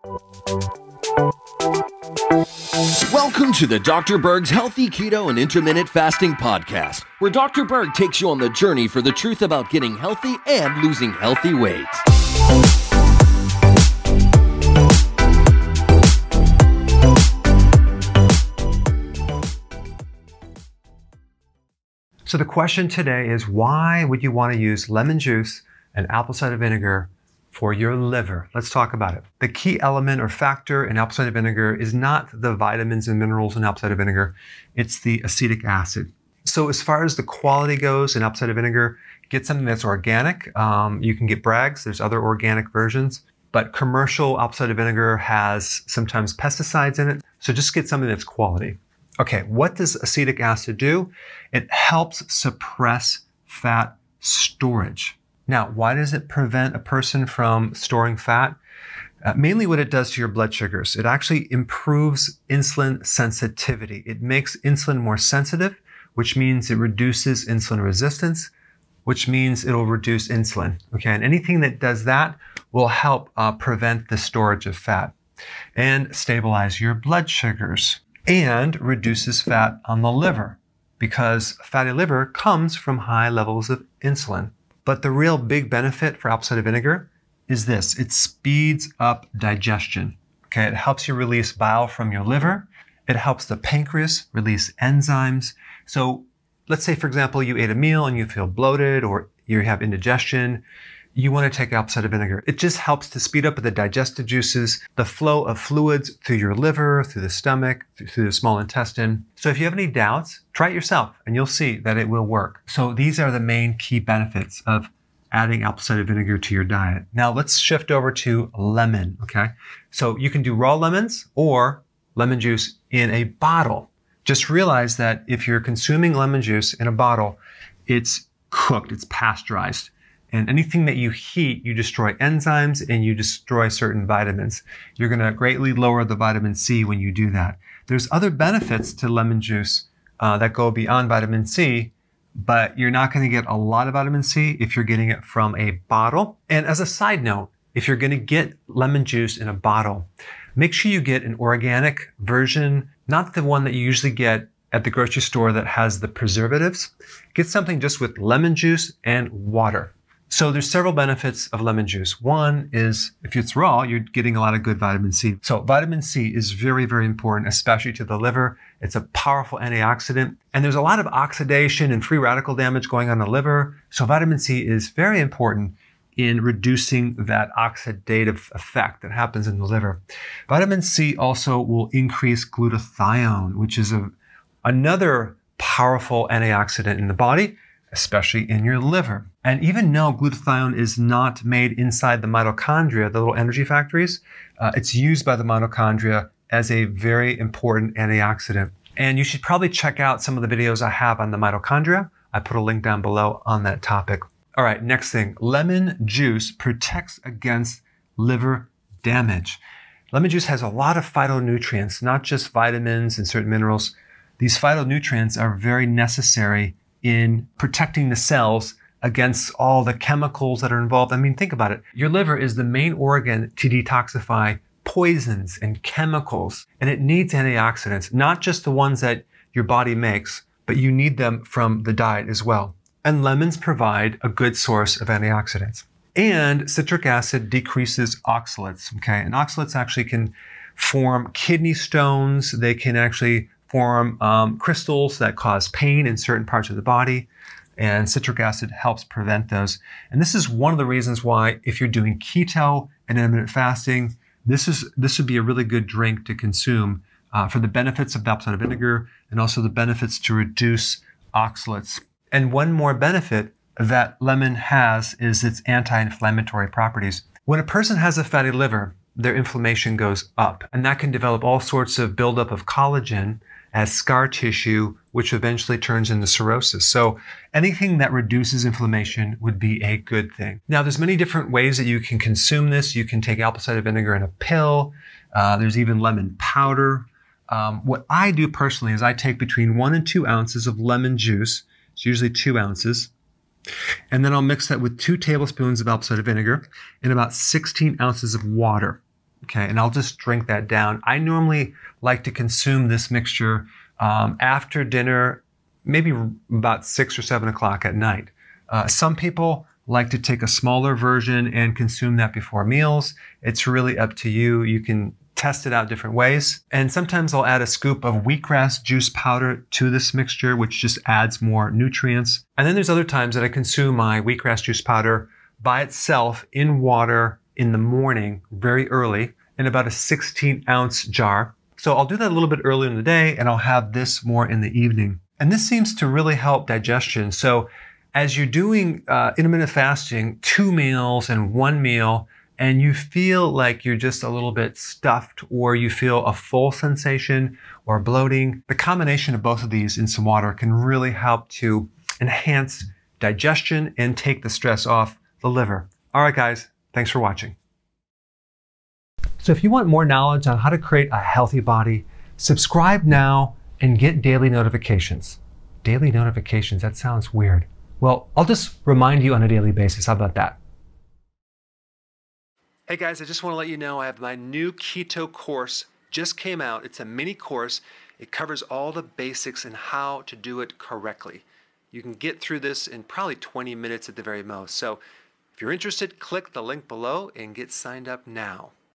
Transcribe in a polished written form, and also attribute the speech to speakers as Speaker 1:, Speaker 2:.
Speaker 1: Welcome to the Dr. Berg's Healthy Keto and Intermittent Fasting Podcast, where Dr. Berg takes you on the journey for the truth about getting healthy and losing healthy weight.
Speaker 2: So the question today is, why would you want to use lemon juice and apple cider vinegar for your liver? Let's talk about it. The key element or factor in apple cider vinegar is not the vitamins and minerals in apple cider vinegar, it's the acetic acid. So as far as the quality goes in apple cider vinegar, get something that's organic. You can get Bragg's, there's other organic versions, but commercial apple cider vinegar has sometimes pesticides in it. So just get something that's quality. Okay, what does acetic acid do? It helps suppress fat storage. Now, why does it prevent a person from storing fat? Mainly what it does to your blood sugars. It actually improves insulin sensitivity. It makes insulin more sensitive, which means it reduces insulin resistance, which means it'll reduce insulin. Okay, and anything that does that will help prevent the storage of fat and stabilize your blood sugars, and reduces fat on the liver, because fatty liver comes from high levels of insulin. But the real big benefit for apple cider vinegar is this: it speeds up digestion. Okay, it helps you release bile from your liver. It helps the pancreas release enzymes. So let's say, for example, you ate a meal and you feel bloated or you have indigestion. You want to take apple cider vinegar. It just helps to speed up the digestive juices, the flow of fluids through your liver, through the stomach, through the small intestine. So if you have any doubts, try it yourself and you'll see that it will work. So these are the main key benefits of adding apple cider vinegar to your diet. Now let's shift over to lemon, okay? So you can do raw lemons or lemon juice in a bottle. Just realize that if you're consuming lemon juice in a bottle, it's cooked, it's pasteurized. And anything that you heat, you destroy enzymes and you destroy certain vitamins. You're going to greatly lower the vitamin C when you do that. There's other benefits to lemon juice that go beyond vitamin C, but you're not going to get a lot of vitamin C if you're getting it from a bottle. And as a side note, if you're going to get lemon juice in a bottle, make sure you get an organic version, not the one that you usually get at the grocery store that has the preservatives. Get something just with lemon juice and water. So there's several benefits of lemon juice. One is, if it's raw, you're getting a lot of good vitamin C. So vitamin C is very, very important, especially to the liver. It's a powerful antioxidant. And there's a lot of oxidation and free radical damage going on in the liver. So vitamin C is very important in reducing that oxidative effect that happens in the liver. Vitamin C also will increase glutathione, which is another powerful antioxidant in the body, especially in your liver. And even though glutathione is not made inside the mitochondria, the little energy factories, it's used by the mitochondria as a very important antioxidant. And you should probably check out some of the videos I have on the mitochondria. I put a link down below on that topic. All right, next thing, lemon juice protects against liver damage. Lemon juice has a lot of phytonutrients, not just vitamins and certain minerals. These phytonutrients are very necessary in protecting the cells against all the chemicals that are involved. I mean, think about it. Your liver is the main organ to detoxify poisons and chemicals, and it needs antioxidants, not just the ones that your body makes, but you need them from the diet as well. And lemons provide a good source of antioxidants. And citric acid decreases oxalates, okay? And oxalates actually can form kidney stones. They can actually form crystals that cause pain in certain parts of the body, and citric acid helps prevent those. And this is one of the reasons why, if you're doing keto and intermittent fasting, this would be a really good drink to consume for the benefits of apple cider vinegar and also the benefits to reduce oxalates. And one more benefit that lemon has is its anti-inflammatory properties. When a person has a fatty liver, their inflammation goes up, and that can develop all sorts of buildup of collagen as scar tissue, which eventually turns into cirrhosis. So anything that reduces inflammation would be a good thing. Now, there's many different ways that you can consume this. You can take apple cider vinegar in a pill. There's even lemon powder. What I do personally is I take between 1 and 2 ounces of lemon juice. It's usually 2 ounces. And then I'll mix that with 2 tablespoons of apple cider vinegar and about 16 ounces of water. Okay, and I'll just drink that down. I normally like to consume this mixture after dinner, maybe about 6 or 7 o'clock at night. Some people like to take a smaller version and consume that before meals. It's really up to you. You can test it out different ways. And sometimes I'll add a scoop of wheatgrass juice powder to this mixture, which just adds more nutrients. And then there's other times that I consume my wheatgrass juice powder by itself in water in the morning, very early, in about a 16-ounce jar. So I'll do that a little bit earlier in the day, and I'll have this more in the evening. And this seems to really help digestion. So as you're doing intermittent fasting, 2 meals and 1 meal, and you feel like you're just a little bit stuffed, or you feel a full sensation or bloating, the combination of both of these in some water can really help to enhance digestion and take the stress off the liver. All right, guys, thanks for watching. So if you want more knowledge on how to create a healthy body, subscribe now and get daily notifications. Daily notifications, that sounds weird. Well, I'll just remind you on a daily basis. How about that? Hey guys, I just want to let you know I have my new keto course just came out. It's a mini course. It covers all the basics and how to do it correctly. You can get through this in probably 20 minutes at the very most. So if you're interested, click the link below and get signed up now.